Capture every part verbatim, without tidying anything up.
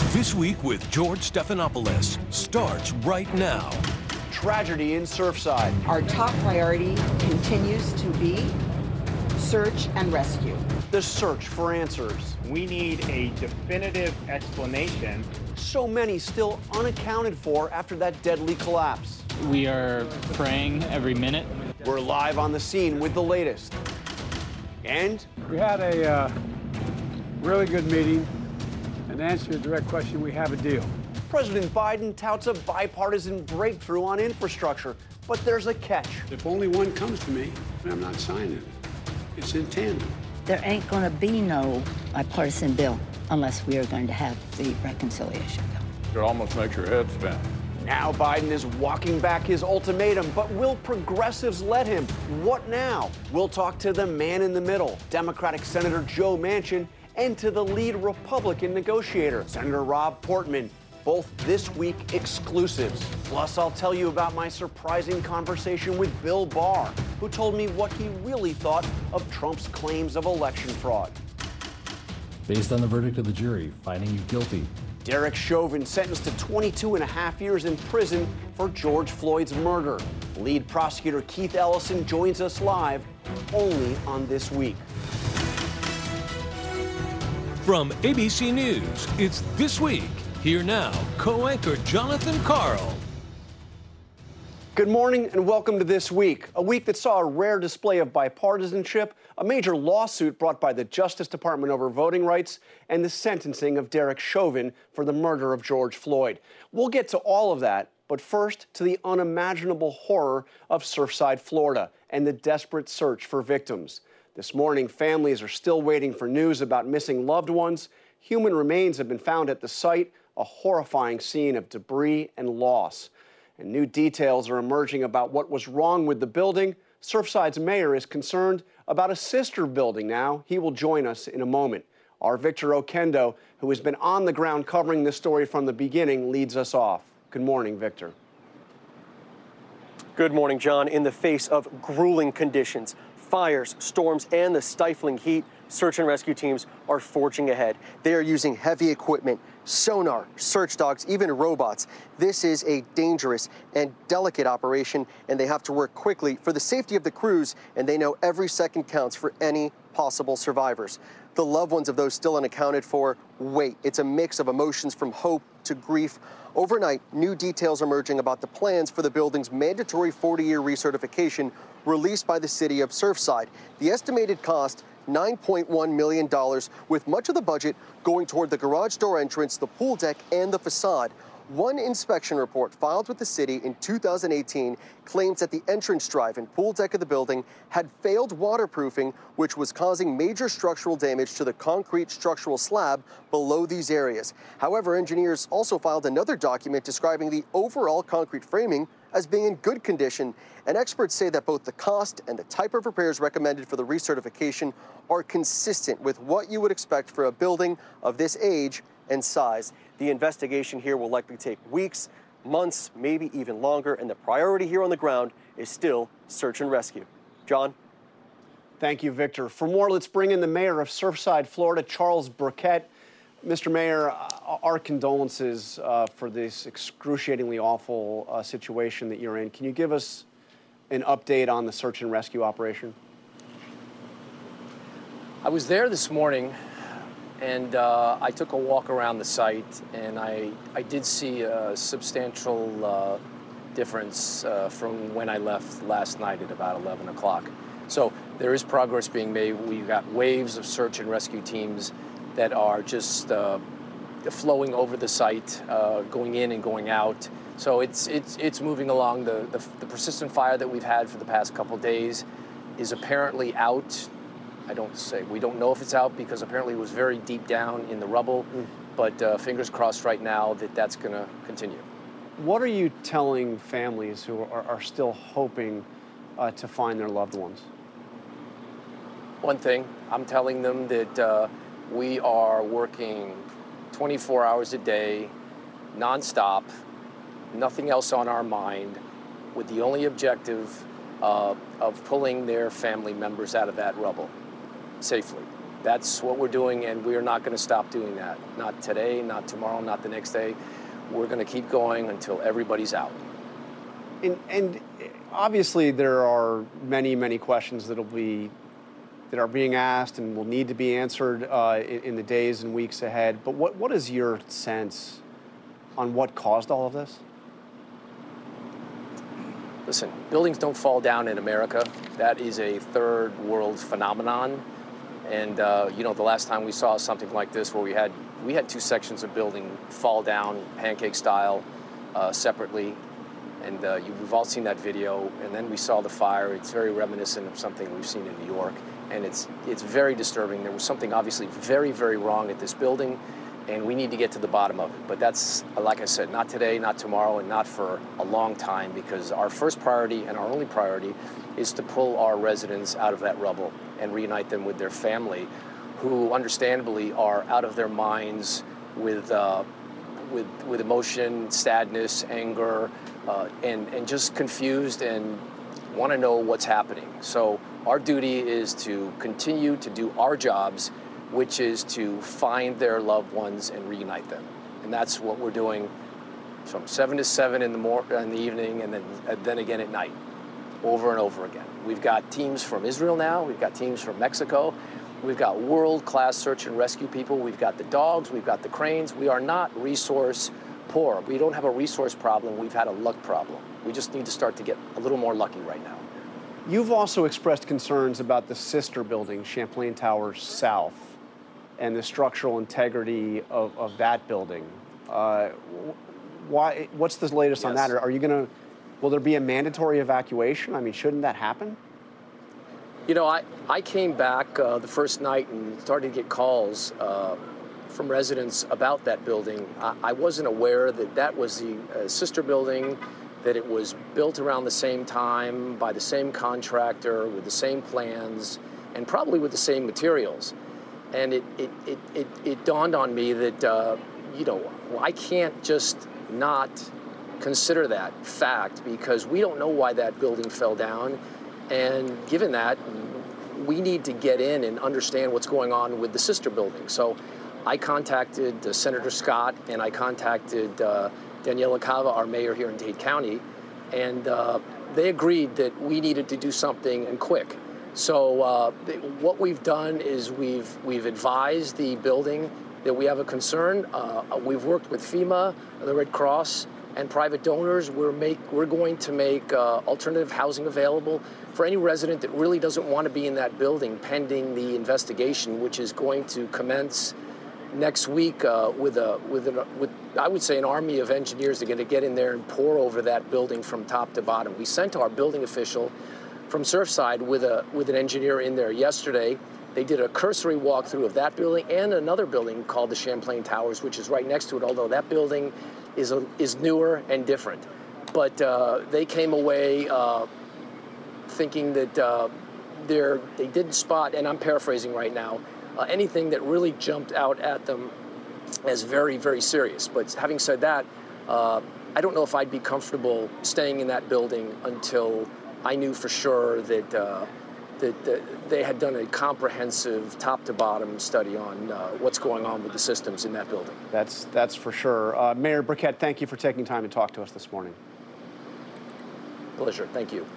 This Week with George Stephanopoulos starts right now. Tragedy in Surfside. Our top priority continues to be search and rescue. The search for answers. We need a definitive explanation. So many still unaccounted for after that deadly collapse. We are praying every minute. We're live on the scene with the latest. And we had a uh, really good meeting. And to answer your direct question, we have a deal. President Biden touts a bipartisan breakthrough on infrastructure, but there's a catch. If only one comes to me, I'm not signing it. It's in tandem. There ain't going to be no bipartisan bill unless we are going to have the reconciliation bill. It almost makes your head spin. Now Biden is walking back his ultimatum, but will progressives let him? What now? We'll talk to the man in the middle, Democratic Senator Joe Manchin, and to the lead Republican negotiator, Senator Rob Portman. Both This Week exclusives. Plus, I'll tell you about my surprising conversation with Bill Barr, who told me what he really thought of Trump's claims of election fraud. Based on the verdict of the jury, finding you guilty. Derek Chauvin sentenced to twenty-two and a half years in prison for George Floyd's murder. Lead prosecutor Keith Ellison joins us live only on This Week. From A B C News, it's This Week. Here now, co-anchor Jonathan Karl. Good morning and welcome to This Week, a week that saw a rare display of bipartisanship, a major lawsuit brought by the Justice Department over voting rights, and the sentencing of Derek Chauvin for the murder of George Floyd. We'll get to all of that, but first to the unimaginable horror of Surfside, Florida, and the desperate search for victims. This morning, families are still waiting for news about missing loved ones. Human remains have been found at the site, a horrifying scene of debris and loss. And new details are emerging about what was wrong with the building. Surfside's mayor is concerned about a sister building now. He will join us in a moment. Our Victor Oquendo, who has been on the ground covering this story from the beginning, leads us off. Good morning, Victor. Good morning, John. In the face of grueling conditions, fires, storms, and the stifling heat, search and rescue teams are forging ahead. They are using heavy equipment, sonar, search dogs, even robots. This is a dangerous and delicate operation, and they have to work quickly for the safety of the crews, and they know every second counts for any possible survivors. The loved ones of those still unaccounted for wait. It's a mix of emotions from hope to grief. Overnight, new details emerging about the plans for the building's mandatory forty-year recertification released by the city of Surfside. The estimated cost, nine point one million dollars, with much of the budget going toward the garage door entrance, the pool deck, and the facade. One inspection report filed with the city in two thousand eighteen claims that the entrance drive and pool deck of the building had failed waterproofing, which was causing major structural damage to the concrete structural slab below these areas. However, engineers also filed another document describing the overall concrete framing as being in good condition, and experts say that both the cost and the type of repairs recommended for the recertification are consistent with what you would expect for a building of this age and size. The investigation here will likely take weeks, months, maybe even longer, and the priority here on the ground is still search and rescue. John? Thank you, Victor. For more, let's bring in the mayor of Surfside, Florida, Charles Burkett. Mister Mayor, our condolences uh, for this excruciatingly awful uh, situation that you're in. Can you give us an update on the search and rescue operation? I was there this morning, and uh, I took a walk around the site, and I, I did see a substantial uh, difference uh, from when I left last night at about eleven o'clock. So there is progress being made. We've got waves of search and rescue teams that are just uh, flowing over the site, uh, going in and going out. So it's it's it's moving along. The, the the persistent fire that we've had for the past couple days is apparently out. I don't say we don't know if it's out because apparently it was very deep down in the rubble. Mm. But uh, fingers crossed right now that that's going to continue. What are you telling families who are, are still hoping uh, to find their loved ones? One thing, I'm telling them that. Uh, We are working twenty-four hours a day, nonstop, nothing else on our mind, with the only objective uh, of pulling their family members out of that rubble safely. That's what we're doing, and we are not going to stop doing that. Not today, not tomorrow, not the next day. We're going to keep going until everybody's out. And, and obviously, there are many, many questions that'll be that are being asked and will need to be answered uh, in, in the days and weeks ahead. But what, what is your sense on what caused all of this? Listen, buildings don't fall down in America. That is a third world phenomenon. And uh, you know, the last time we saw something like this, where we had we had two sections of building fall down, pancake style, uh, separately, and uh, you, we've all seen that video. And then we saw the fire. It's very reminiscent of something we've seen in New York, and it's it's very disturbing. There was something obviously very, very wrong at this building, and we need to get to the bottom of it. But that's, like I said, not today, not tomorrow, and not for a long time, because our first priority and our only priority is to pull our residents out of that rubble and reunite them with their family, who understandably are out of their minds with uh, with with emotion, sadness, anger, uh, and and just confused and want to know what's happening. So our duty is to continue to do our jobs, which is to find their loved ones and reunite them, and that's what we're doing from seven to seven in the mor- in the evening, and then and then again at night, over and over again. We've got teams from Israel now. We've got teams from Mexico. We've got world-class search and rescue people. We've got the dogs. We've got the cranes. We are not resource poor. We don't have a resource problem. We've had a luck problem. We just need to start to get a little more lucky right now. You've also expressed concerns about the sister building, Champlain Towers South, and the structural integrity of, of that building. Uh, why? What's the latest yes. on that? Are you going to? Will there be a mandatory evacuation? I mean, shouldn't that happen? You know, I, I came back uh, the first night and started to get calls uh, from residents about that building. I, I wasn't aware that that was the uh, sister building, that it was built around the same time by the same contractor with the same plans and probably with the same materials. And it, it, it, it, it dawned on me that, uh, you know, I can't just not consider that fact, because we don't know why that building fell down. And given that, we need to get in and understand what's going on with the sister building. So I contacted uh, Senator Scott, and I contacted uh, Daniela Cava, our mayor here in Dade County, and uh, they agreed that we needed to do something, and quick. So uh, th- what we've done is we've we've advised the building that we have a concern. Uh, we've worked with FEMA, the Red Cross, and private donors. We're make we're going to make uh, alternative housing available for any resident that really doesn't want to be in that building, pending the investigation, which is going to commence next week uh, with a with an, with I would say an army of engineers that are going to get in there and pour over that building from top to bottom. We sent our building official from Surfside with a with an engineer in there yesterday. They did a cursory walkthrough of that building and another building called the Champlain Towers, which is right next to it, although that building is a, is newer and different. But uh, they came away uh, thinking that uh, they're, they didn't spot, and I'm paraphrasing right now, uh, anything that really jumped out at them as very, very serious. But having said that, uh, I don't know if I'd be comfortable staying in that building until I knew for sure that uh, That, that they had done a comprehensive top-to-bottom study on uh, what's going on with the systems in that building. That's that's for sure. Uh, Mayor Burkett, thank you for taking time to talk to us this morning. Pleasure. Thank you.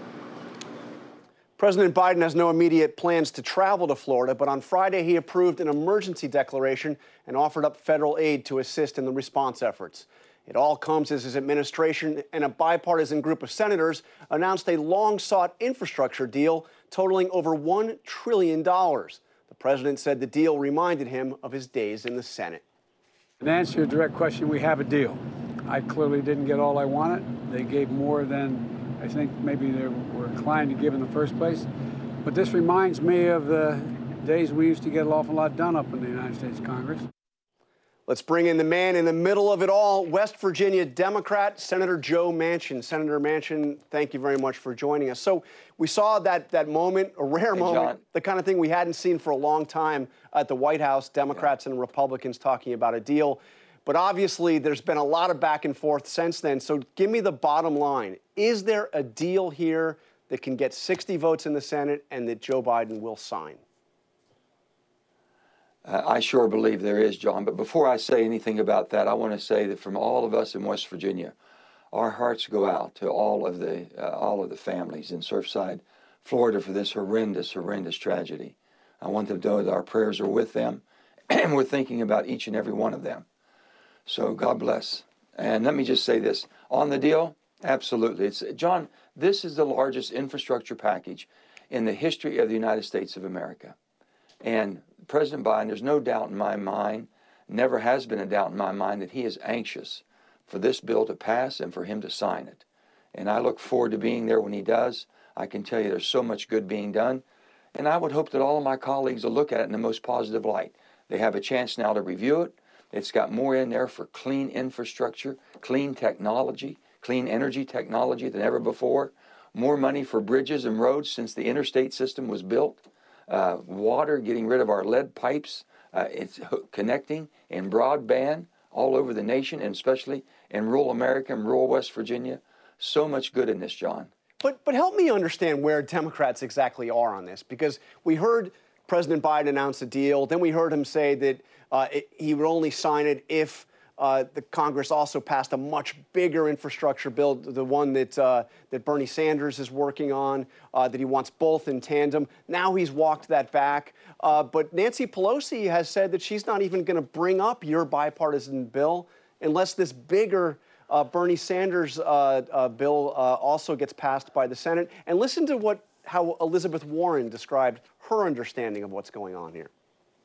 President Biden has no immediate plans to travel to Florida, but on Friday he approved an emergency declaration and offered up federal aid to assist in the response efforts. It all comes as his administration and a bipartisan group of senators announced a long-sought infrastructure deal totaling over one trillion dollars. The president said the deal reminded him of his days in the Senate. To answer your direct question, we have a deal. I clearly didn't get all I wanted. They gave more than I think maybe they were inclined to give in the first place. But this reminds me of the days we used to get an awful lot done up in the United States Congress. Let's bring in the man in the middle of it all, West Virginia Democrat, Senator Joe Manchin. Senator Manchin, thank you very much for joining us. So we saw that that moment, a rare hey, moment, John. The kind of thing we hadn't seen for a long time at the White House, Democrats yeah. and Republicans talking about a deal. But obviously, there's been a lot of back and forth since then. So give me the bottom line. Is there a deal here that can get sixty votes in the Senate and that Joe Biden will sign? Uh, I sure believe there is, John. But before I say anything about that, I want to say that from all of us in West Virginia, our hearts go out to all of the uh, all of the families in Surfside, Florida, for this horrendous, horrendous tragedy. I want them to know that our prayers are with them, and we're thinking about each and every one of them. So God bless. And let me just say this on the deal. Absolutely, it's John. This is the largest infrastructure package in the history of the United States of America, and President Biden, there's no doubt in my mind, never has been a doubt in my mind, that he is anxious for this bill to pass and for him to sign it. And I look forward to being there when he does. I can tell you there's so much good being done. And I would hope that all of my colleagues will look at it in the most positive light. They have a chance now to review it. It's got more in there for clean infrastructure, clean technology, clean energy technology than ever before. More money for bridges and roads since the interstate system was built. Uh, water, getting rid of our lead pipes, uh, it's connecting and broadband all over the nation, and especially in rural America and rural West Virginia. So much good in this, John. But, but help me understand where Democrats exactly are on this, because we heard President Biden announce a deal. Then we heard him say that uh, it, he would only sign it if Uh, the Congress also passed a much bigger infrastructure bill, the one that uh, that Bernie Sanders is working on, uh, that he wants both in tandem. Now he's walked that back. Uh, but Nancy Pelosi has said that she's not even going to bring up your bipartisan bill unless this bigger uh, Bernie Sanders uh, uh, bill uh, also gets passed by the Senate. And listen to what how Elizabeth Warren described her understanding of what's going on here.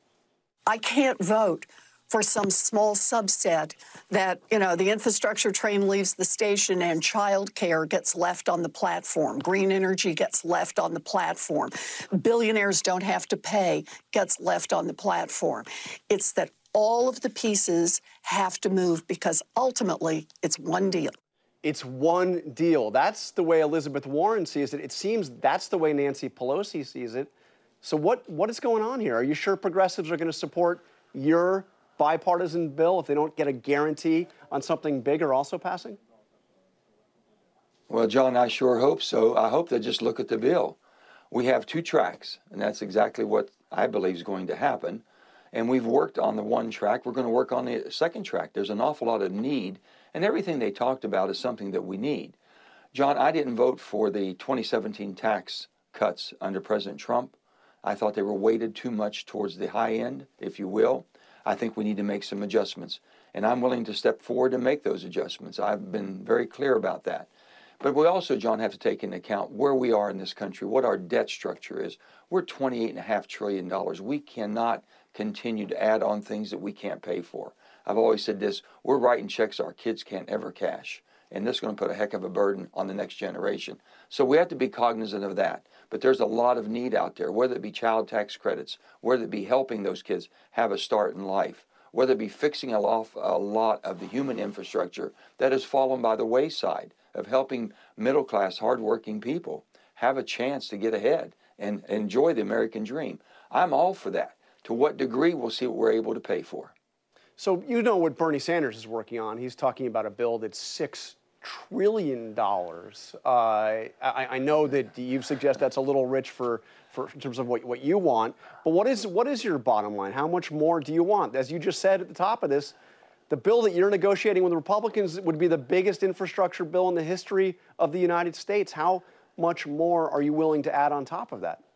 I can't vote for some small subset that, you know, the infrastructure train leaves the station and child care gets left on the platform. Green energy gets left on the platform. Billionaires don't have to pay gets left on the platform. It's that all of the pieces have to move because ultimately it's one deal. It's one deal. That's the way Elizabeth Warren sees it. It seems that's the way Nancy Pelosi sees it. So what, what is going on here? Are you sure progressives are going to support your bipartisan bill if they don't get a guarantee on something bigger also passing? Well, John, I sure hope so. I hope they just look at the bill. We have two tracks, and that's exactly what I believe is going to happen. And we've worked on the one track. We're going to work on the second track. There's an awful lot of need, and everything they talked about is something that we need. John, I didn't vote for the twenty seventeen tax cuts under President Trump. I thought they were weighted too much towards the high end, if you will. I think we need to make some adjustments, and I'm willing to step forward and make those adjustments. I've been very clear about that. But we also, John, have to take into account where we are in this country, what our debt structure is. We're twenty-eight point five trillion dollars. We cannot continue to add on things that we can't pay for. I've always said this, we're writing checks our kids can't ever cash, and this is going to put a heck of a burden on the next generation. So we have to be cognizant of that. But there's a lot of need out there, whether it be child tax credits, whether it be helping those kids have a start in life, whether it be fixing a lot, a lot of the human infrastructure that has fallen by the wayside, of helping middle-class, hardworking people have a chance to get ahead and enjoy the American dream. I'm all for that. To what degree, we'll see what we're able to pay for. So you know what Bernie Sanders is working on. He's talking about a bill that's six trillion dollars. Uh, I, I know that you suggest that's a little rich for, for in terms of what, what you want. But what is what is your bottom line? How much more do you want? As you just said at the top of this, the bill that you're negotiating with the Republicans would be the biggest infrastructure bill in the history of the United States. How much more are you willing to add on top of that?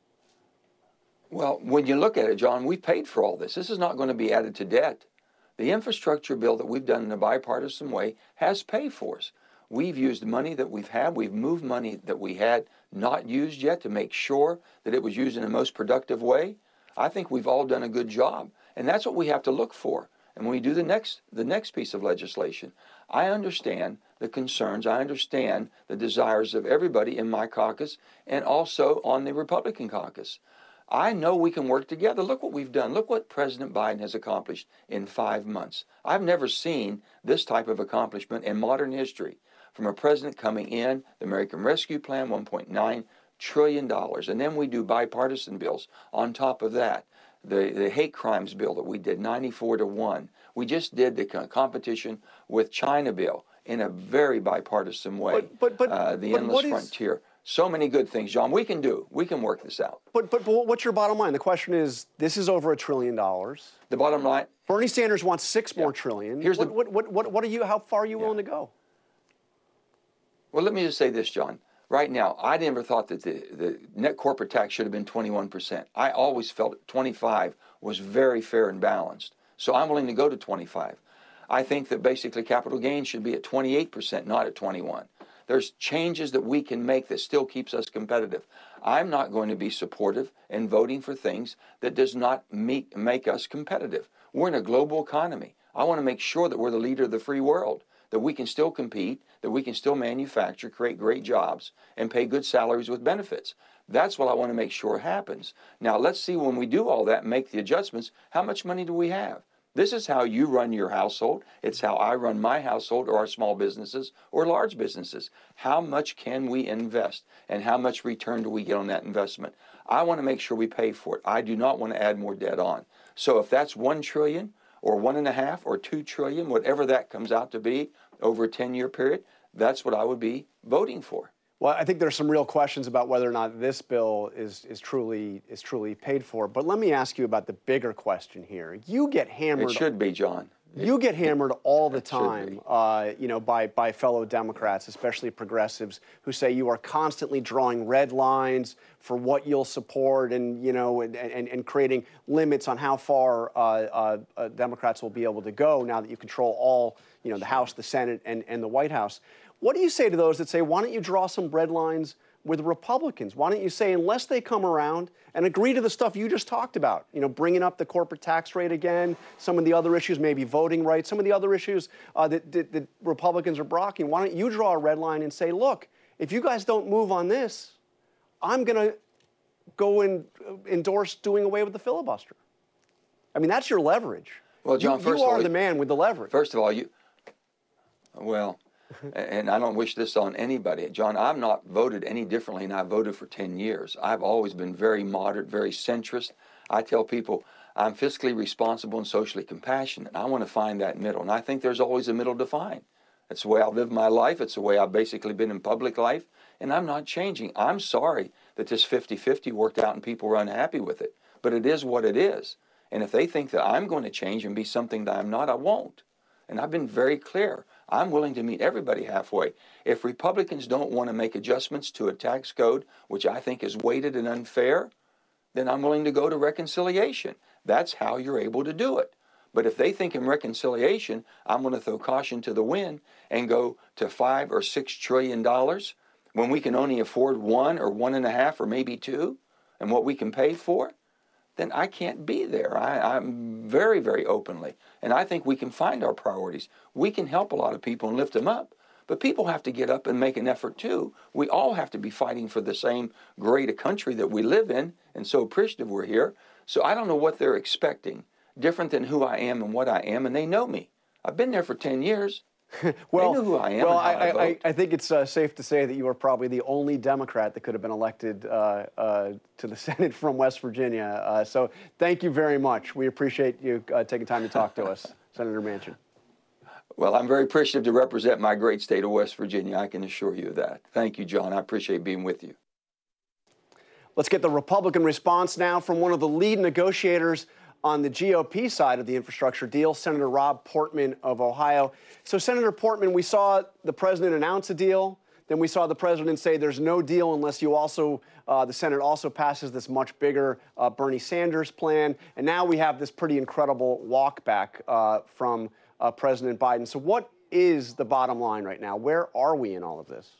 Well, when you look at it, John, we've paid for all this. This is not going to be added to debt. The infrastructure bill that we've done in a bipartisan way has paid for us. We've used money that we've had. We've moved money that we had not used yet to make sure that it was used in the most productive way. I think we've all done a good job, and that's what we have to look for. And when we do the next, the next piece of legislation, I understand the concerns. I understand the desires of everybody in my caucus and also on the Republican caucus. I know we can work together. Look what we've done. Look what President Biden has accomplished in five months. I've never seen this type of accomplishment in modern history. From a president coming in, the American Rescue Plan, one point nine trillion dollars. And then we do bipartisan bills on top of that. The, the hate crimes bill that we did, ninety-four to one. We just did the competition with China bill in a very bipartisan way. But, but, but, uh, the but Endless what is, Frontier. So many good things, John. We can do. We can work this out. But, but but what's your bottom line? The question is, this is over a trillion dollars. The bottom line. Bernie Sanders wants six yeah. more trillion. Here's what, the, what, what, what, what are you? How far are you yeah. willing to go? Well, let me just say this, John. Right now, I never thought that the, the net corporate tax should have been twenty-one percent. I always felt twenty-five was very fair and balanced. So I'm willing to go to twenty-five. I think that basically capital gains should be at twenty-eight percent, not at twenty-one. There's changes that we can make that still keeps us competitive. I'm not going to be supportive in voting for things that does not meet, make us competitive. We're in a global economy. I want to make sure that we're the leader of the free world, that we can still compete, that we can still manufacture, create great jobs, and pay good salaries with benefits. That's what I want to make sure happens. Now, let's see when we do all that and make the adjustments, how much money do we have? This is how you run your household. It's how I run my household or our small businesses or large businesses. How much can we invest and how much return do we get on that investment? I want to make sure we pay for it. I do not want to add more debt on. So if that's one trillion or one and a half or two trillion, whatever that comes out to be over a ten-year period, that's what I would be voting for. Well, I think there's some real questions about whether or not this bill is, is truly is truly paid for. But let me ask you about the bigger question here. You get hammered. It should be, John. You get hammered all the It time, uh, you know, by by fellow Democrats, especially progressives, who say you are constantly drawing red lines for what you'll support, and you know, and and, and creating limits on how far uh, uh, uh, Democrats will be able to go now that you control all, you know, the House, the Senate, and and the White House. What do you say to those that say, why don't you draw some red lines with Republicans? Why don't you say, unless they come around and agree to the stuff you just talked about, you know, bringing up the corporate tax rate again, some of the other issues, maybe voting rights, some of the other issues uh, that, that, that Republicans are blocking, why don't you draw a red line and say, look, if you guys don't move on this, I'm going to go and endorse doing away with the filibuster. I mean, that's your leverage. Well, John, you, first you of are all, the man with the leverage. First of all, you, well, and I don't wish this on anybody. John, I've not voted any differently than I voted for ten years. I've always been very moderate, very centrist. I tell people I'm fiscally responsible and socially compassionate. I want to find that middle, and I think there's always a middle to find. It's the way I've lived my life. It's the way I've basically been in public life, and I'm not changing. I'm sorry that this fifty fifty worked out and people were unhappy with it, but it is what it is. And if they think that I'm going to change and be something that I'm not, I won't. And I've been very clear. I'm willing to meet everybody halfway. If Republicans don't want to make adjustments to a tax code, which I think is weighted and unfair, then I'm willing to go to reconciliation. That's how you're able to do it. But if they think in reconciliation, I'm going to throw caution to the wind and go to five or six trillion dollars when we can only afford one or one and a half or maybe two, and what we can pay for, then I can't be there. I, I'm very, very openly. And I think we can find our priorities. We can help a lot of people and lift them up. But people have to get up and make an effort too. We all have to be fighting for the same great a country that we live in, and so appreciative we're here. So I don't know what they're expecting, different than who I am and what I am, and they know me. I've been there for ten years. Well, they know who I am. Well, and how I, I, I, I think it's uh, safe to say that you are probably the only Democrat that could have been elected uh, uh, to the Senate from West Virginia. Uh, so thank you very much. We appreciate you uh, taking time to talk to us, Senator Manchin. Well, I'm very appreciative to represent my great state of West Virginia. I can assure you of that. Thank you, John. I appreciate being with you. Let's get the Republican response now from one of the lead negotiators on the G O P side of the infrastructure deal, Senator Rob Portman of Ohio. So, Senator Portman, we saw the president announce a deal. Then we saw the president say there's no deal unless you also, uh, the Senate also passes this much bigger uh, Bernie Sanders plan. And now we have this pretty incredible walkback uh, from uh, President Biden. So what is the bottom line right now? Where are we in all of this?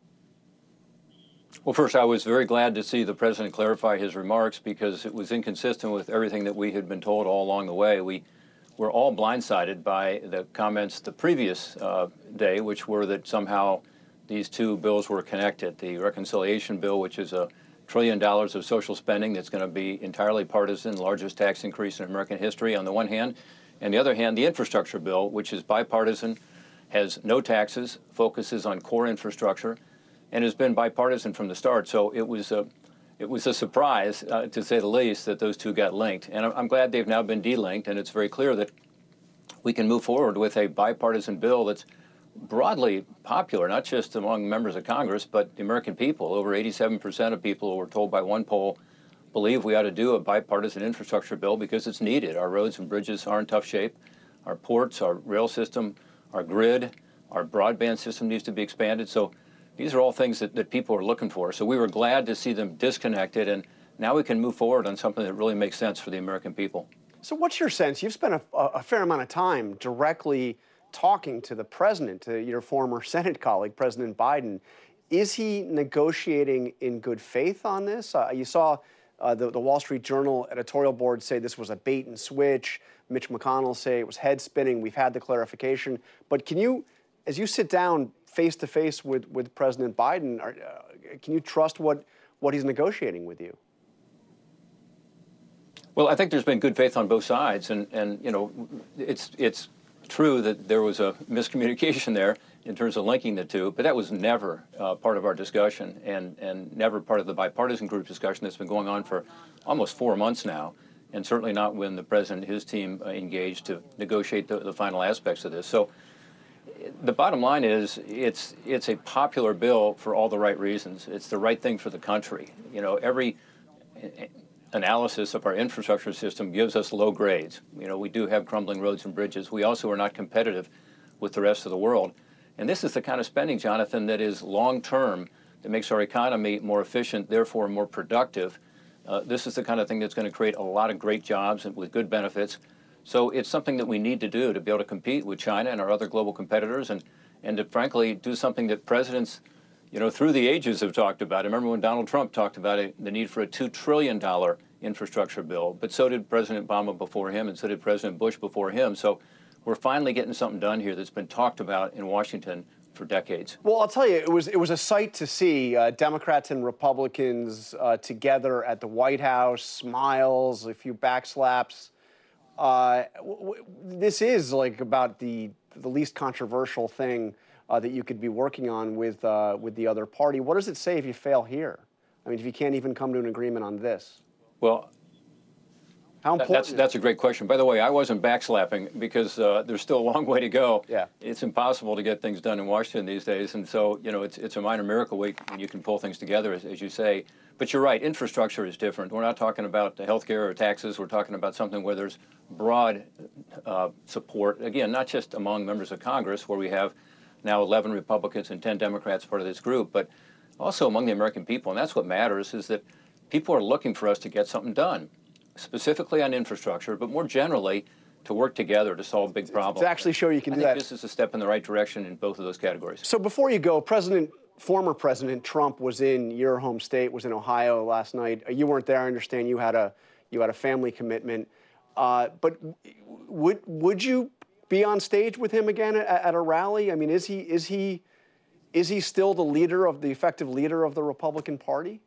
Well, first, I was very glad to see the president clarify his remarks because it was inconsistent with everything that we had been told all along the way. We were all blindsided by the comments the previous uh, day, which were that somehow these two bills were connected. The reconciliation bill, which is a trillion dollars of social spending that's going to be entirely partisan, largest tax increase in American history on the one hand, and the other hand, the infrastructure bill, which is bipartisan, has no taxes, focuses on core infrastructure, and has been bipartisan from the start. So it was a, it was a surprise, uh, to say the least, that those two got linked. And I'm glad they've now been delinked, and it's very clear that we can move forward with a bipartisan bill that's broadly popular, not just among members of Congress, but the American people. Over eighty-seven percent of people were told by one poll believe we ought to do a bipartisan infrastructure bill because it's needed. Our roads and bridges are in tough shape. Our ports, our rail system, our grid, our broadband system needs to be expanded. So these are all things that, that people are looking for. So we were glad to see them disconnected, and now we can move forward on something that really makes sense for the American people. So what's your sense? You've spent a, a fair amount of time directly talking to the president, to your former Senate colleague, President Biden. Is he negotiating in good faith on this? Uh, you saw uh, the, the Wall Street Journal editorial board say this was a bait and switch. Mitch McConnell say it was head spinning. We've had the clarification. But can you, as you sit down face to face with, with President Biden, are, uh, can you trust what, what he's negotiating with you? Well, I think there's been good faith on both sides, and, and you know, it's it's true that there was a miscommunication there in terms of linking the two, but that was never uh, part of our discussion, and, and never part of the bipartisan group discussion that's been going on for almost four months now, and certainly not when the president and his team uh, engaged to negotiate the, the final aspects of this. So the bottom line is it's it's a popular bill for all the right reasons. It's the right thing for the country. You know, every analysis of our infrastructure system gives us low grades. You know, we do have crumbling roads and bridges. We also are not competitive with the rest of the world. And this is the kind of spending, Jonathan, that is long-term, that makes our economy more efficient, therefore more productive. Uh, this is the kind of thing that's going to create a lot of great jobs and with good benefits. So it's something that we need to do to be able to compete with China and our other global competitors, and, and to frankly do something that presidents, you know, through the ages have talked about. I remember when Donald Trump talked about it, the need for a two trillion dollars infrastructure bill, but so did President Obama before him, and so did President Bush before him. So we're finally getting something done here that's been talked about in Washington for decades. Well, I'll tell you, it was it was a sight to see uh, Democrats and Republicans uh, together at the White House, smiles, a few backslaps. Uh, w w this is like about the the least controversial thing Uh, that you could be working on with uh, with the other party. What does it say if you fail here? I mean, if you can't even come to an agreement on this? Well, how important? That's that's a great question. By the way, I wasn't backslapping because uh, there's still a long way to go. Yeah, it's impossible to get things done in Washington these days, and so you know it's it's a minor miracle when you can pull things together, as, as you say. But you're right, infrastructure is different. We're not talking about health care or taxes. We're talking about something where there's broad uh, support. Again, not just among members of Congress, where we have now eleven Republicans and ten Democrats part of this group, but also among the American people. And that's what matters, is that people are looking for us to get something done, specifically on infrastructure, but more generally to work together to solve big problems. To actually show you can I do think that. This is a step in the right direction in both of those categories. So before you go, President, former President Trump was in your home state, was in Ohio last night. You weren't there. I understand you had a you had a family commitment. Uh, but would would you be on stage with him again at, at a rally? I mean, is he is he is he still the leader of the effective leader of the Republican Party?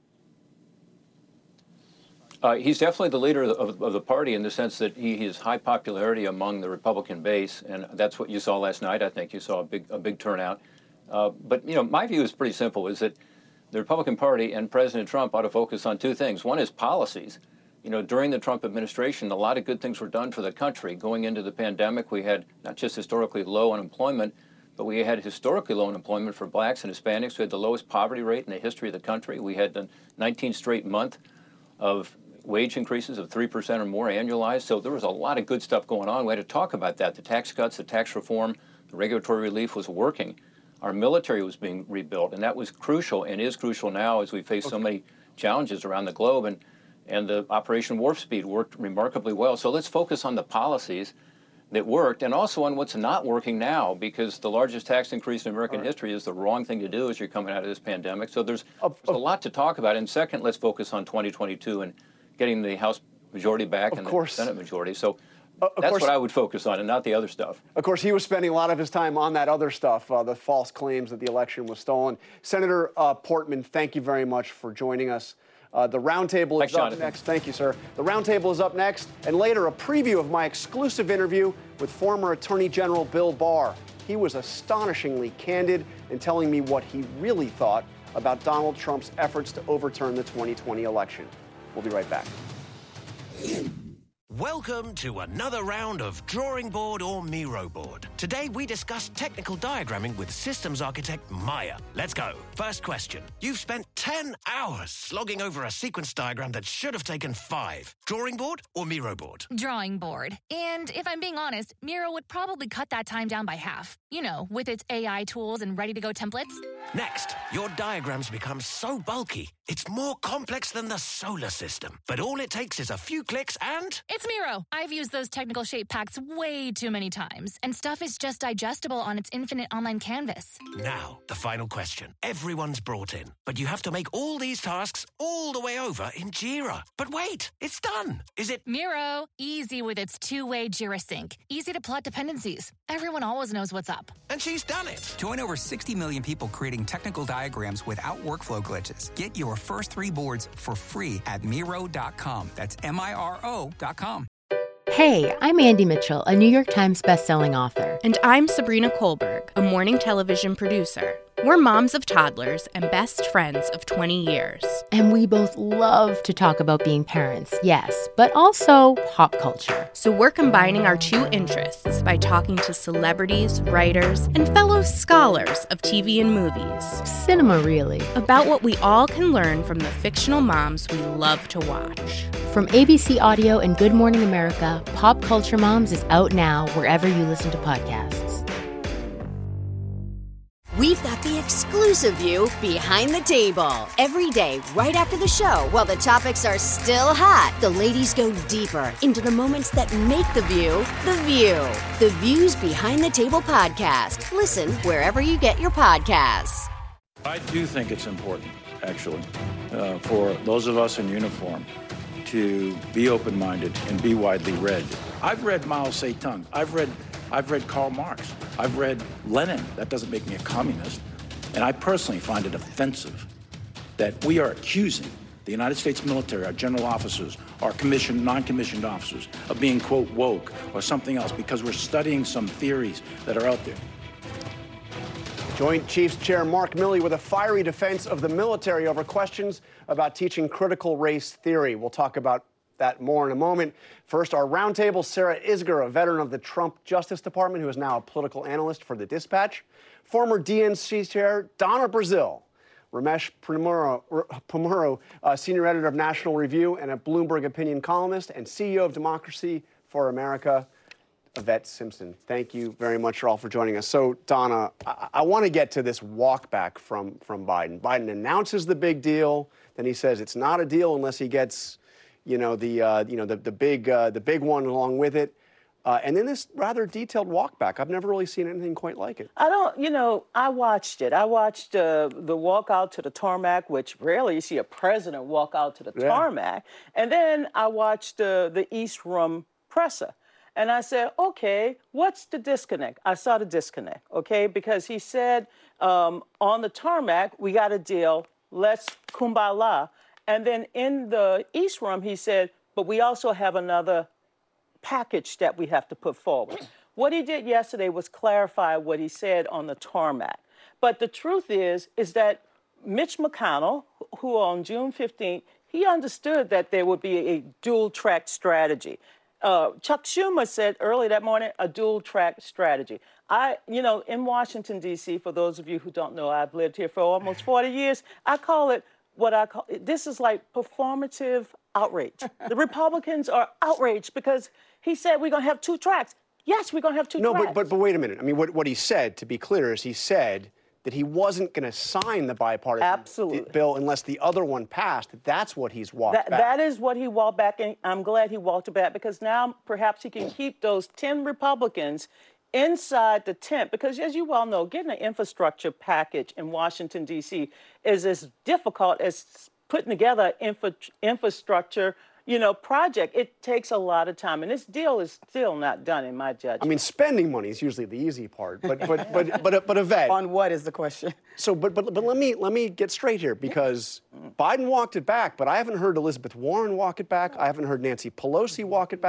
Uh, he's definitely the leader of, of the party in the sense that he has high popularity among the Republican base, and that's what you saw last night. I think you saw a big a big turnout. Uh, but you know, my view is pretty simple: is that the Republican Party and President Trump ought to focus on two things. One is policies. You know, during the Trump administration, a lot of good things were done for the country. Going into the pandemic, we had not just historically low unemployment, but we had historically low unemployment for blacks and Hispanics. We had the lowest poverty rate in the history of the country. We had the nineteenth straight month of wage increases of three percent or more annualized. So there was a lot of good stuff going on. We had to talk about that. The tax cuts, the tax reform, the regulatory relief was working. Our military was being rebuilt, and that was crucial and is crucial now as we face okay. so many challenges around the globe. And And the Operation Warp Speed worked remarkably well. So let's focus on the policies that worked and also on what's not working now, because the largest tax increase in American right. history is the wrong thing to do as you're coming out of this pandemic. So there's, uh, there's uh, a lot to talk about. And second, let's focus on twenty twenty-two and getting the House majority back and course. the Senate majority. So uh, that's course. what I would focus on and not the other stuff. Of course, he was spending a lot of his time on that other stuff, uh, the false claims that the election was stolen. Senator uh, Portman, thank you very much for joining us. Uh, the roundtable is Thanks, up Jonathan. next. Thank you, sir. The roundtable is up next, and later a preview of my exclusive interview with former Attorney General Bill Barr. He was astonishingly candid in telling me what he really thought about Donald Trump's efforts to overturn the twenty twenty election. We'll be right back. Welcome to another round of Drawing Board or Miro Board. Today we discuss technical diagramming with systems architect Maya. Let's go. First question. You've spent ten hours slogging over a sequence diagram that should have taken five. Drawing board or Miro board? Drawing board. And if I'm being honest, Miro would probably cut that time down by half. You know, with its A I tools and ready-to-go templates. Next, your diagrams become so bulky, it's more complex than the solar system. But all it takes is a few clicks and... It's Miro. I've used those technical shape packs way too many times, and stuff is just digestible on its infinite online canvas. Now, the final question. Everyone's brought in, but you have to make all these tasks all the way over in Jira. But wait, it's done. Is it... Miro. Easy with its two-way Jira sync. Easy to plot dependencies. Everyone always knows what's up. And she's done it. Join over sixty million people creating technical diagrams without workflow glitches. Get your first three boards for free at Miro dot com. That's M I R O dot com. Hey, I'm Andy Mitchell, a New York Times bestselling author. And I'm Sabrina Kohlberg, a morning television producer. We're moms of toddlers and best friends of twenty years. And we both love to talk about being parents, yes, but also pop culture. So we're combining our two interests by talking to celebrities, writers, and fellow scholars of T V and movies. Cinema, really. About what we all can learn from the fictional moms we love to watch. From A B C Audio and Good Morning America, Pop Culture Moms is out now wherever you listen to podcasts. We've got the exclusive view behind the table. Every day, right after the show, while the topics are still hot, the ladies go deeper into the moments that make the view the view. The Views Behind the Table podcast. Listen wherever you get your podcasts. I do think it's important, actually, uh, for those of us in uniform to be open-minded and be widely read. I've read Mao Zedong. I've read I've read Karl Marx. I've read Lenin. That doesn't make me a communist. And I personally find it offensive that we are accusing the United States military, our general officers, our commissioned, non-commissioned officers, of being, quote, woke or something else because we're studying some theories that are out there. Joint Chiefs Chair Mark Milley with a fiery defense of the military over questions about teaching critical race theory. We'll talk about that more in a moment. First, our roundtable, Sarah Isgur, a veteran of the Trump Justice Department who is now a political analyst for The Dispatch. Former D N C Chair Donna Brazile. Ramesh Pumuru, uh, senior editor of National Review and a Bloomberg opinion columnist, and C E O of Democracy for America, Yvette Simpson. Thank you very much all for joining us. So, Donna, I, I want to get to this walk back from, from Biden. Biden announces the big deal, then he says it's not a deal unless he gets you know, the, uh, you know, the, the, big, uh, the big one along with it. Uh, and then this rather detailed walk back. I've never really seen anything quite like it. I don't, you know, I watched it. I watched uh, the walk out to the tarmac, which rarely you see a president walk out to the yeah. tarmac. And then I watched uh, the East Room presser. And I said, okay, what's the disconnect? I saw the disconnect, okay? Because he said um, on the tarmac, we got a deal, let's kumbaya. And then in the East Room, he said, but we also have another package that we have to put forward. What he did yesterday was clarify what he said on the tarmac. But the truth is, is that Mitch McConnell, who on June fifteenth, he understood that there would be a dual-track strategy. Uh, Chuck Schumer said early that morning, a dual-track strategy. I, you know, in Washington, D C, for those of you who don't know, I've lived here for almost forty years, I call it what I call, this is like performative outrage. The Republicans are outraged because he said we're going to have two tracks. Yes, we're going to have two no, tracks. No, but, but, but wait a minute. I mean, what, what he said, to be clear, is he said that he wasn't going to sign the bipartisan Absolutely. bill unless the other one passed. That's what he's walked that, back. That is what he walked back, and I'm glad he walked it back because now perhaps he can keep those ten Republicans inside the tent, because as you well know, getting an infrastructure package in Washington, D C is as difficult as putting together an infra infrastructure you know, project. It takes a lot of time, and this deal is still not done in my judgment. I mean, spending money is usually the easy part, but but but but but Yvette. On what is the question? So, but but but let me let me get straight here, because yeah. Biden walked it back, but I haven't heard Elizabeth Warren walk it back. I haven't heard Nancy Pelosi walk it back. Nope.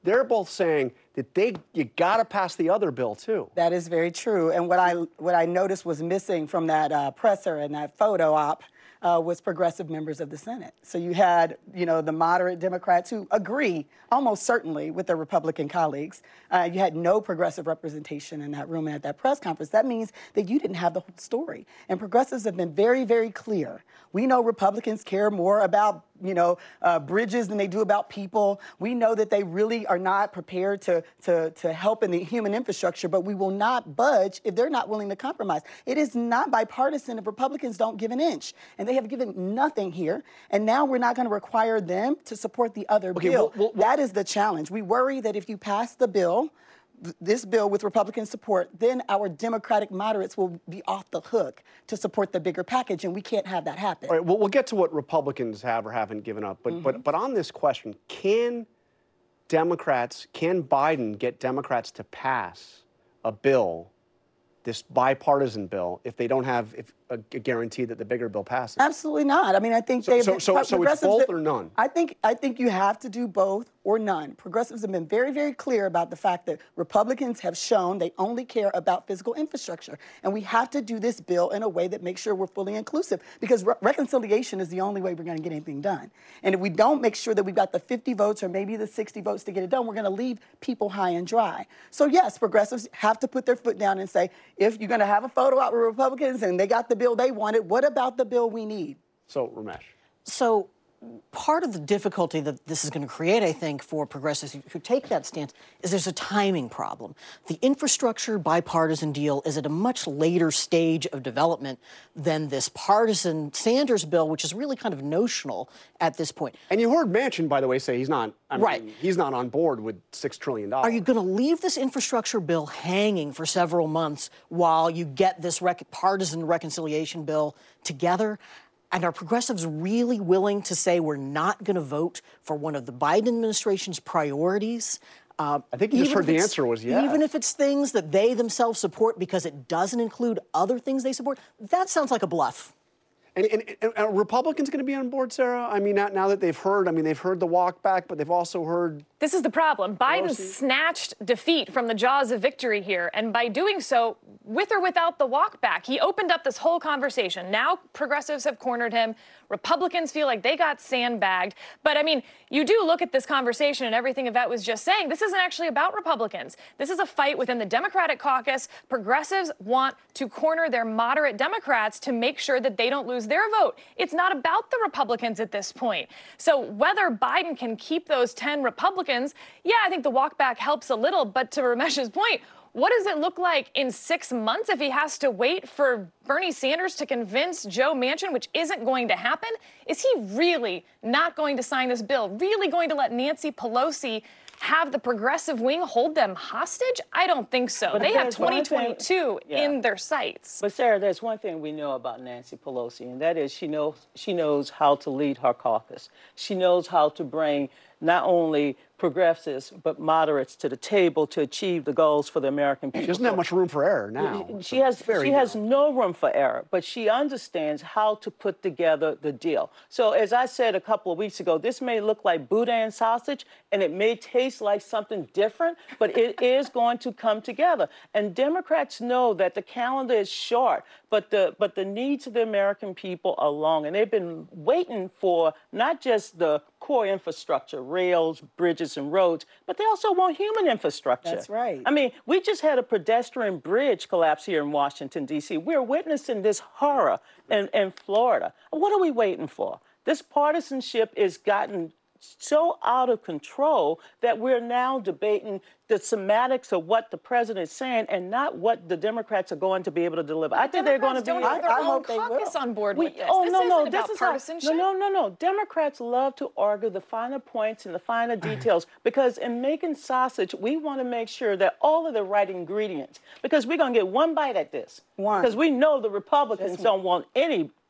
they're both saying that they you got to pass the other bill too. That is very true. And what I what I noticed was missing from that uh, presser and that photo op uh, was progressive members of the Senate. So you had, you know, the moderate Democrats who agree almost certainly with their Republican colleagues. Uh, you had no progressive representation in that room and at that press conference. That means that you didn't have the whole story. And progressives have been very, very clear. We know Republicans care more about, you know, uh, bridges than they do about people. We know that they really are not prepared to, to, to help in the human infrastructure, but we will not budge if they're not willing to compromise. It is not bipartisan if Republicans don't give an inch. And they have given nothing here. And now we're not going to require them to support the other Okay, bill. well, well, that is the challenge. We worry that if you pass the bill, this bill with Republican support, then our Democratic moderates will be off the hook to support the bigger package, and we can't have that happen. All right, well, we'll get to what Republicans have or haven't given up, but, mm-hmm. but, but on this question, can Democrats, can Biden get Democrats to pass a bill, this bipartisan bill, if they don't have if, a, a guarantee that the bigger bill passes? Absolutely not. I mean, I think so, they've... So, so, so it's both or none? I think, I think you have to do both or none. Progressives have been very, very clear about the fact that Republicans have shown they only care about physical infrastructure. And we have to do this bill in a way that makes sure we're fully inclusive, because re- reconciliation is the only way we're going to get anything done. And if we don't make sure that we've got the fifty votes or maybe the sixty votes to get it done, we're going to leave people high and dry. So yes, progressives have to put their foot down and say, if you're going to have a photo out with Republicans and they got the bill they wanted, what about the bill we need? So, Ramesh. So part of the difficulty that this is going to create, I think, for progressives who take that stance is there's a timing problem. The infrastructure bipartisan deal is at a much later stage of development than this partisan Sanders bill, which is really kind of notional at this point. And you heard Manchin, by the way, say he's not, I mean, right. he's not on board with six trillion dollars. Are you going to leave this infrastructure bill hanging for several months while you get this rec- partisan reconciliation bill together? And are progressives really willing to say we're not going to vote for one of the Biden administration's priorities? Uh, I think you just heard the answer was yes. Even if it's things that they themselves support because it doesn't include other things they support, that sounds like a bluff. And, and, and are Republicans going to be on board, Sarah? I mean, now, now that they've heard, I mean, they've heard the walk back, but they've also heard... This is the problem. Biden Pelosi. snatched defeat from the jaws of victory here, and by doing so, with or without the walk back, he opened up this whole conversation. Now progressives have cornered him. Republicans feel like they got sandbagged. But, I mean, you do look at this conversation and everything Yvette was just saying. This isn't actually about Republicans. This is a fight within the Democratic caucus. Progressives want to corner their moderate Democrats to make sure that they don't lose their vote. It's not about the Republicans at this point. So whether Biden can keep those ten Republicans, yeah, I think the walk back helps a little. But to Ramesh's point, what does it look like in six months if he has to wait for Bernie Sanders to convince Joe Manchin, which isn't going to happen? Is he really not going to sign this bill? Really going to let Nancy Pelosi have the progressive wing hold them hostage? I don't think so. But they have there's one twenty twenty-two thing- yeah. in their sights. But Sarah, there's one thing we know about Nancy Pelosi, and that is she knows she knows how to lead her caucus. She knows how to bring not only progressives but moderates to the table to achieve the goals for the American people. She doesn't have much room for error now. She has Very she has no room for error, but she understands how to put together the deal. So as I said a couple of weeks ago, this may look like boudin sausage and it may taste like something different, but it is going to come together. And Democrats know that the calendar is short, but the but the needs of the American people are long, and they've been waiting for not just the core infrastructure, rails, bridges, and roads, but they also want human infrastructure. That's right. I mean, we just had a pedestrian bridge collapse here in Washington, D C We're witnessing this horror in, in Florida. What are we waiting for? This partisanship has gotten so out of control that we're now debating the semantics of what the president is saying and not what the Democrats are going to be able to deliver. I think they're going to be. Don't have their I, I own hope they caucus will. on board We- with this. Oh This no, isn't no, about this is how- partisanship. no, no, no, no. Democrats love to argue the finer points and the finer details because in making sausage, we want to make sure that all of the right ingredients. Because we're going to get one bite at this. One. Because we know the Republicans don't want any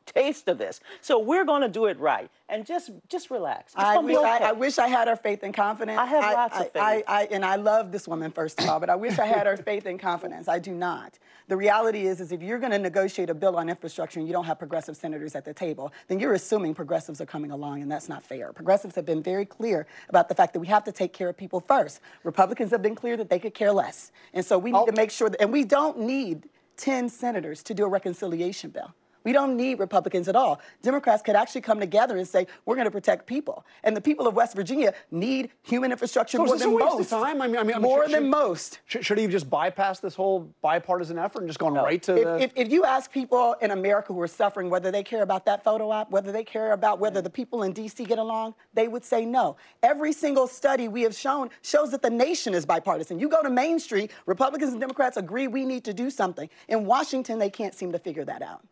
taste of this. So we're going to do it right. And just just relax. It's I gonna be wish, okay. I, I wish I had her faith and confidence. I have I, lots I, of faith. I, I, and I love this woman, first of all, but I wish I had her faith and confidence. I do not. The reality is, is if you're going to negotiate a bill on infrastructure and you don't have progressive senators at the table, then you're assuming progressives are coming along, and that's not fair. Progressives have been very clear about the fact that we have to take care of people first. Republicans have been clear that they could care less. And so we need I'll, to make sure that, and we don't need ten senators to do a reconciliation bill. We don't need Republicans at all. Democrats could actually come together and say, we're going to protect people. And the people of West Virginia need human infrastructure so more is this than a waste most. Of time? I mean, I mean, more should, than should, most. Should, should he have just bypassed this whole bipartisan effort and just gone No. right to if, the... If, if you ask people in America who are suffering whether they care about that photo op, whether they care about whether the people in D C get along, they would say no. Every single study we have shown shows that the nation is bipartisan. You go to Main Street, Republicans and Democrats agree we need to do something. In Washington, they can't seem to figure that out.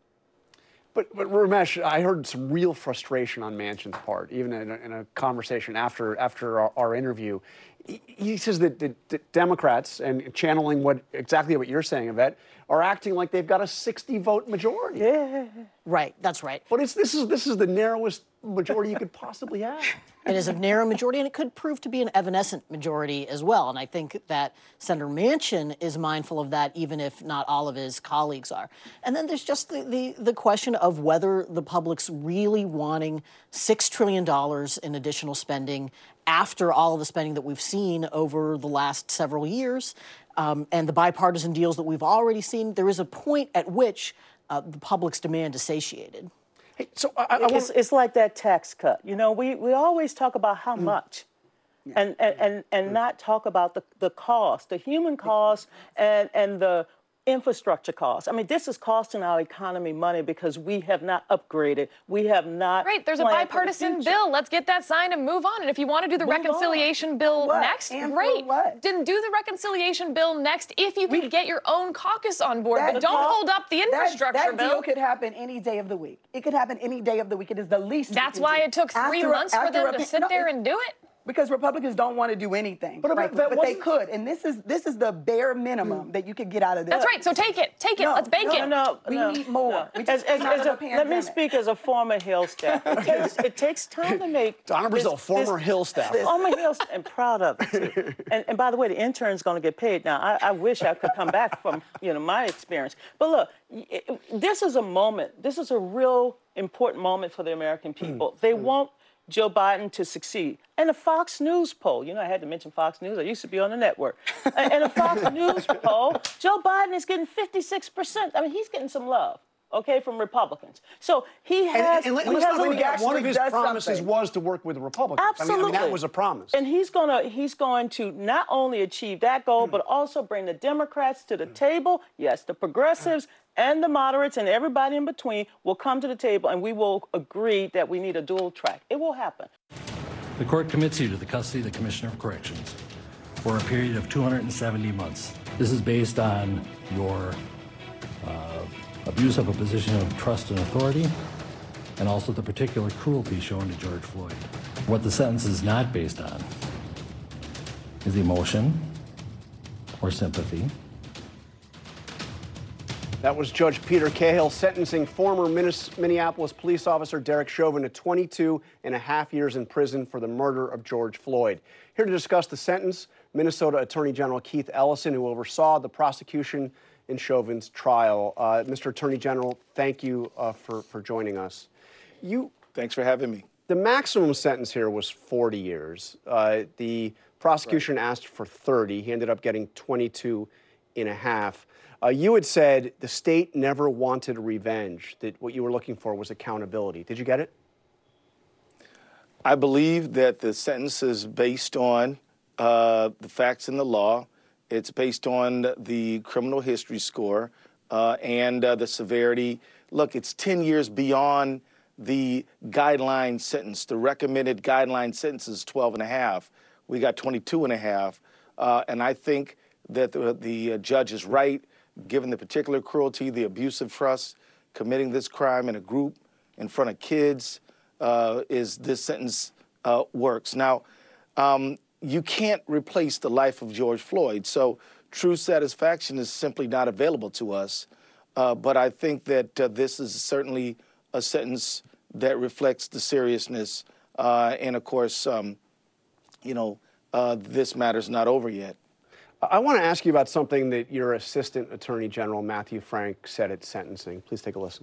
But, but Ramesh, I heard some real frustration on Manchin's part, even in a, in a conversation after after our, our interview. He, he says that the, the Democrats, and channeling what exactly what you're saying, Yvette, are acting like they've got a sixty vote majority. Yeah. Right, that's right. But it's this is this is the narrowest majority you could possibly have. It is a narrow majority, and it could prove to be an evanescent majority as well. And I think that Senator Manchin is mindful of that, even if not all of his colleagues are. And then there's just the, the, the question of whether the public's really wanting six trillion dollars in additional spending after all of the spending that we've seen over the last several years, um, and the bipartisan deals that we've already seen. There is a point at which uh, the public's demand is satiated. Hey, so I, I it's, it's like that tax cut. You know, we, we always talk about how mm. much yeah. and, and, and, and mm. not talk about the, the cost, the human cost and, and the infrastructure cost. I mean, this is costing our economy money because we have not upgraded. We have not. Great. There's a bipartisan bill. Let's get that signed and move on. And if you want to do the move reconciliation on. bill what? next, and great. What? Then do the reconciliation bill next if you can we, get your own caucus on board. That, but don't Paul, hold up the infrastructure that, that bill. That deal could happen any day of the week. It could happen any day of the week. It is the least. That's why do. it took three after, months after for them a, to sit no, there and do it. Because Republicans don't want to do anything, but, right? but, but they could, and this is this is the bare minimum mm. that you could get out of this. That's right. So take it, take it. No, Let's bake no, it. No, no, we no, need more. No. We just as, as, as a, let me speak as a former Hill staff. It takes, it takes time to make. Donna Brazile, this, former this, Hill staff. Former Hill staff, and proud of it too. and, and by the way, the intern's going to get paid now. I, I wish I could come back from you know my experience. But look, it, this is a moment. This is a real important moment for the American people. Mm. They mm. want Joe Biden to succeed. And a Fox News poll, you know, I had to mention Fox News. I used to be on the network. And a Fox News poll, Joe Biden is getting fifty-six percent. I mean, he's getting some love, okay, from Republicans. So he has... And, and, and he let's has not forget, one of his promises something. was to work with the Republicans. Absolutely. I mean, I mean, that was a promise. And he's gonna he's going to not only achieve that goal, mm. but also bring the Democrats to the mm. table. Yes, the progressives and the moderates and everybody in between will come to the table, and we will agree that we need a dual track. It will happen. The court commits you to the custody of the Commissioner of Corrections for a period of two hundred seventy months. This is based on your uh, abuse of a position of trust and authority, and also the particular cruelty shown to George Floyd. What the sentence is not based on is emotion or sympathy. That was Judge Peter Cahill sentencing former Minneapolis police officer Derek Chauvin to twenty-two and a half years in prison for the murder of George Floyd. Here to discuss the sentence, Minnesota Attorney General Keith Ellison, who oversaw the prosecution in Chauvin's trial. Uh, Mister Attorney General, thank you uh, for, for joining us. You, Thanks for having me. The maximum sentence here was forty years. Uh, the prosecution right. asked for thirty. He ended up getting twenty-two and a half. Uh, you had said the state never wanted revenge, that what you were looking for was accountability. Did you get it? I believe that the sentence is based on uh, the facts in the law. It's based on the criminal history score uh, and uh, the severity. Look, it's ten years beyond the guideline sentence. The recommended guideline sentence is twelve and a half. We got twenty-two and a half. Uh, and I think that the, the uh, judge is right, given the particular cruelty, the abuse of trust, committing this crime in a group in front of kids, uh, is this sentence uh, works. Now, um, you can't replace the life of George Floyd, so true satisfaction is simply not available to us. Uh, but I think that uh, this is certainly a sentence that reflects the seriousness. Uh, and of course, um, you know, uh, this matter's not over yet. I want to ask you about something that your Assistant Attorney General, Matthew Frank, said at sentencing. Please take a listen.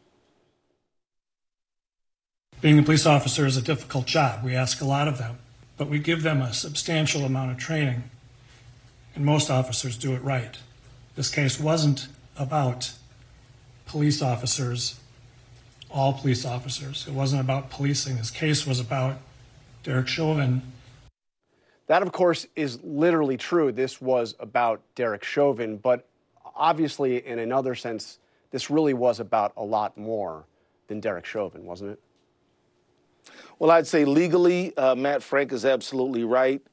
Being a police officer is a difficult job. We ask a lot of them, but we give them a substantial amount of training, and most officers do it right. This case wasn't about police officers, all police officers. It wasn't about policing. This case was about Derek Chauvin. That, of course, is literally true. This was about Derek Chauvin, but obviously, in another sense, this really was about a lot more than Derek Chauvin, wasn't it? Well, I'd say legally, uh, Matt Frank is absolutely right.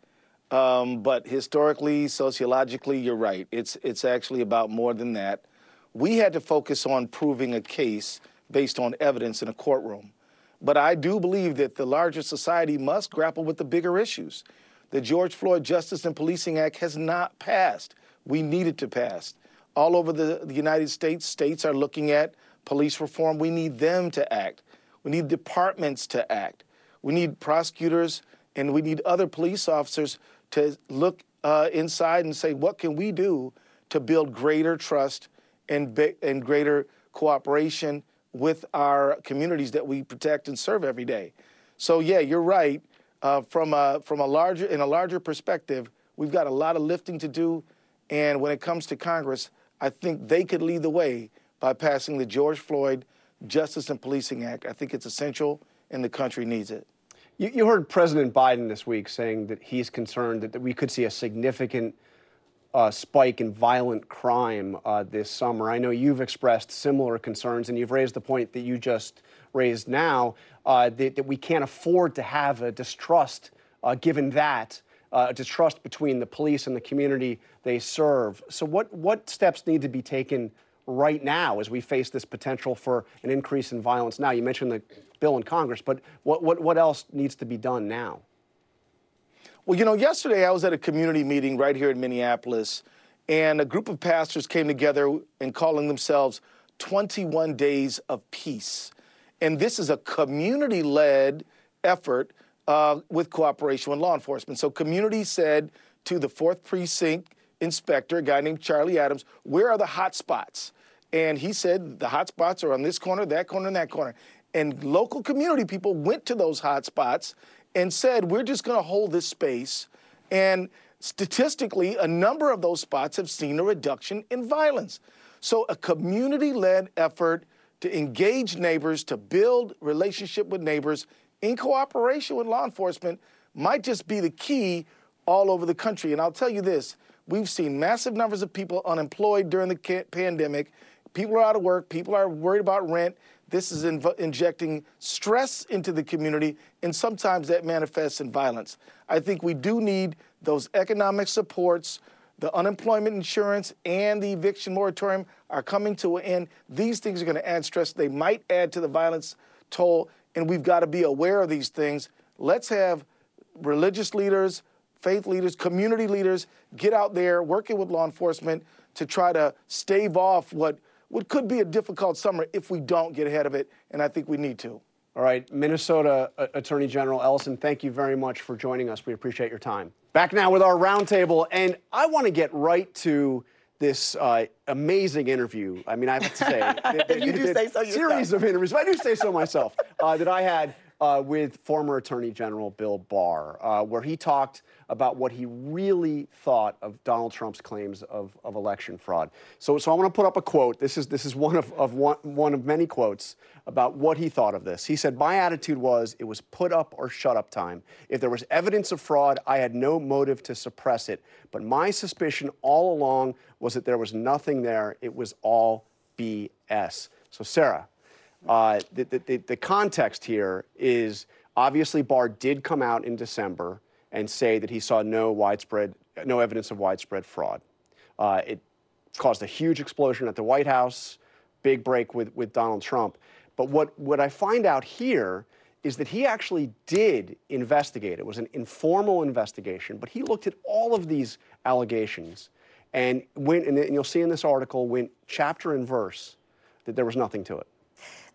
Um, but historically, sociologically, you're right. It's, it's actually about more than that. We had to focus on proving a case based on evidence in a courtroom. But I do believe that the larger society must grapple with the bigger issues. The George Floyd Justice and Policing Act has not passed. We need it to pass. All over the, the United States, states are looking at police reform. We need them to act. We need departments to act. We need prosecutors and we need other police officers to look uh, inside and say, what can we do to build greater trust and, be- and greater cooperation with our communities that we protect and serve every day? So, yeah, you're right. Uh, from a, from a larger, in a larger perspective, we've got a lot of lifting to do. And when it comes to Congress, I think they could lead the way by passing the George Floyd Justice and Policing Act. I think it's essential and the country needs it. You, you heard President Biden this week saying that he's concerned that, that we could see a significant uh, spike in violent crime uh, this summer. I know you've expressed similar concerns, and you've raised the point that you just raised now, uh, that, that we can't afford to have a distrust, uh, given that, uh, a distrust between the police and the community they serve. So what, what steps need to be taken right now as we face this potential for an increase in violence now? You mentioned the bill in Congress, but what, what, what else needs to be done now? Well, you know, yesterday I was at a community meeting right here in Minneapolis, and a group of pastors came together and calling themselves twenty-one Days of Peace. And this is a community-led effort uh, with cooperation with law enforcement. So community said to the fourth Precinct inspector, a guy named Charlie Adams, where are the hot spots? And he said the hot spots are on this corner, that corner, and that corner. And local community people went to those hot spots and said, we're just going to hold this space. And statistically, a number of those spots have seen a reduction in violence. So a community-led effort to engage neighbors, to build relationship with neighbors in cooperation with law enforcement might just be the key all over the country. And I'll tell you this, we've seen massive numbers of people unemployed during the pandemic. People are out of work. People are worried about rent. This is inv- injecting stress into the community, and sometimes that manifests in violence. I think we do need those economic supports. The unemployment insurance and the eviction moratorium are coming to an end. These things are going to add stress. They might add to the violence toll, and we've got to be aware of these things. Let's have religious leaders, faith leaders, community leaders get out there working with law enforcement to try to stave off what, what could be a difficult summer if we don't get ahead of it, and I think we need to. All right, Minnesota uh, Attorney General Ellison, thank you very much for joining us. We appreciate your time. Back now with our roundtable, and I want to get right to this uh, amazing interview. I mean, I have to say, that, you do say so yourself. Series of interviews, but I do say so myself, uh, that I had uh, with former Attorney General Bill Barr, uh, where he talked about what he really thought of Donald Trump's claims of, of election fraud. So, so I want to put up a quote. This is this is one of, of one, one of many quotes about what he thought of this. He said, "My attitude was it was put up or shut up time. If there was evidence of fraud, I had no motive to suppress it. But my suspicion all along was that there was nothing there. It was all B S." So, Sarah, uh, the, the, the context here is obviously Barr did come out in December and say that he saw no widespread, no evidence of widespread fraud. Uh, it caused a huge explosion at the White House, big break with, with Donald Trump. But what, what I find out here is that he actually did investigate. It was an informal investigation, but he looked at all of these allegations and went, and you'll see in this article, went chapter and verse that there was nothing to it.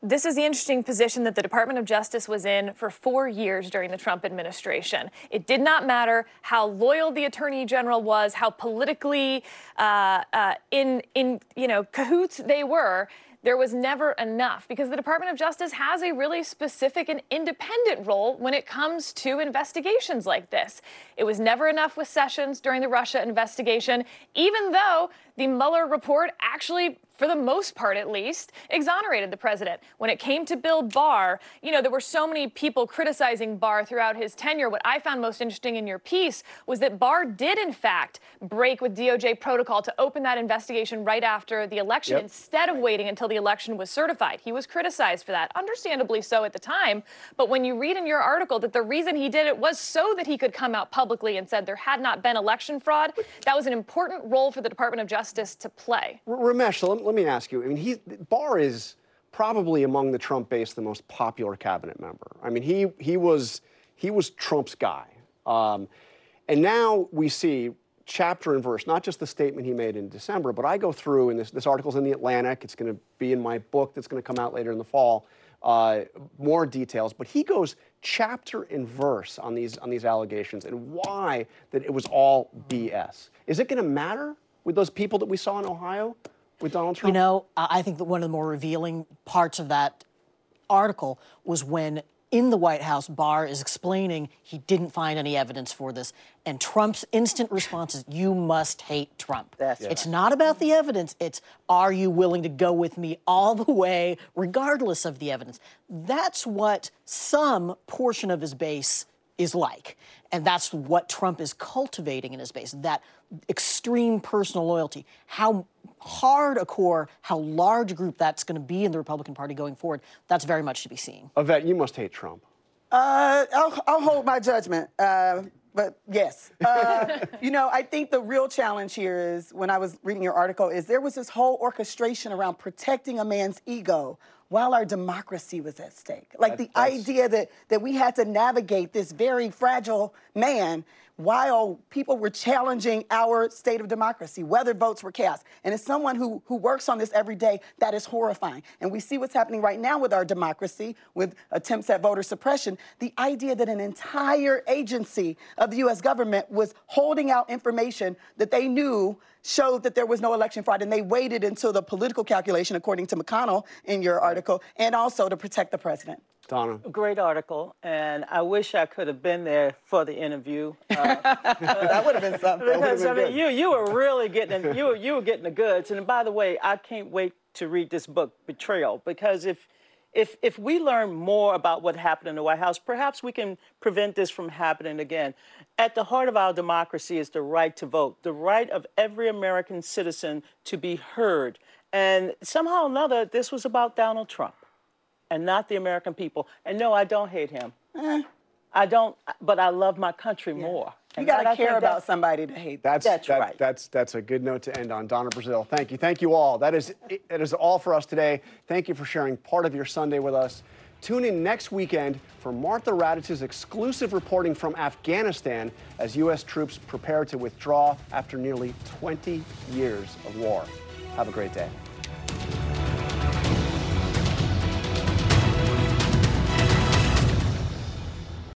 This is the interesting position that the Department of Justice was in for four years during the Trump administration. It did not matter how loyal the Attorney General was, how politically uh, uh, in, in you know, cahoots they were. There was never enough because the Department of Justice has a really specific and independent role when it comes to investigations like this. It was never enough with Sessions during the Russia investigation, even though the Mueller report actually, for the most part at least, exonerated the president. When it came to Bill Barr, you know, there were so many people criticizing Barr throughout his tenure. What I found most interesting in your piece was that Barr did, in fact, break with D O J protocol to open that investigation right after the election Yep. instead of waiting until the election was certified. He was criticized for that, understandably so at the time. But when you read in your article that the reason he did it was so that he could come out publicly and said there had not been election fraud, that was an important role for the Department of Justice to play. R- Ramesh, let, let me ask you. I mean, he Barr is probably among the Trump base the most popular cabinet member. I mean, he he was he was Trump's guy, um, and now we see chapter and verse, not just the statement he made in December, but I go through, and this this article's in the Atlantic. It's going to be in my book that's going to come out later in the fall. Uh, more details, but he goes chapter and verse on these on these allegations and why that it was all B S. Is it going to matter with those people that we saw in Ohio with Donald Trump? You know, I think that one of the more revealing parts of that article was when in the White House, Barr is explaining he didn't find any evidence for this. And Trump's instant response is, you must hate Trump. That's It's not about the evidence. It's, are you willing to go with me all the way, regardless of the evidence? That's what some portion of his base is like. And that's what Trump is cultivating in his base, that extreme personal loyalty. How hard a core, how large a group that's going to be in the Republican Party going forward, that's very much to be seen. Yvette, you must hate Trump. Uh, I'll, I'll hold my judgment. Uh, but yes, uh, you know, I think the real challenge here is, when I was reading your article, is there was this whole orchestration around protecting a man's ego while our democracy was at stake. Like That- the idea that, that we had to navigate this very fragile man while people were challenging our state of democracy, whether votes were cast. And as someone who, who works on this every day, that is horrifying. And we see what's happening right now with our democracy, with attempts at voter suppression. The idea that an entire agency of the U S government was holding out information that they knew showed that there was no election fraud, and they waited until the political calculation, according to McConnell in your article, and also to protect the president. Donna. Great article, and I wish I could have been there for the interview. Uh, that would have been something. Because I mean, you you were really getting you were, you were getting the goods. And by the way, I can't wait to read this book, Betrayal, because if if if we learn more about what happened in the White House, perhaps we can prevent this from happening again. At the heart of our democracy is the right to vote, the right of every American citizen to be heard. And somehow or another, this was about Donald Trump and not the American people. And no, I don't hate him. Eh. I don't, but I love my country yeah. more. You And got that- I to care think about that- somebody to hate. That's That's that- right. That's that's a good note to end on. Donna Brazil, thank you, thank you all. That is that is all for us today. Thank you for sharing part of your Sunday with us. Tune in next weekend for Martha Raditz's exclusive reporting from Afghanistan as U S troops prepare to withdraw after nearly twenty years of war. Have a great day.